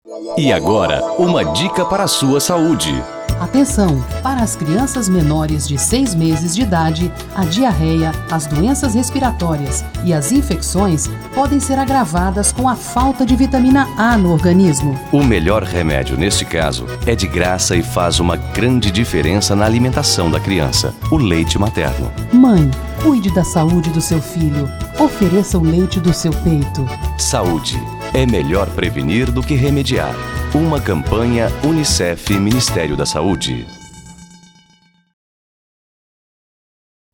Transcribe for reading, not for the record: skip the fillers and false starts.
E agora, uma dica para a sua saúde. Atenção! Para as crianças menores de 6 meses de idade, a diarreia, as doenças respiratórias e as infecções podem ser agravadas com a falta de vitamina A no organismo. O melhor remédio neste caso é de graça e faz uma grande diferença na alimentação da criança: o leite materno. Mãe, cuide da saúde do seu filho. Ofereça o leite do seu peito. Saúde. É melhor prevenir do que remediar. Uma campanha UNICEF e Ministério da Saúde.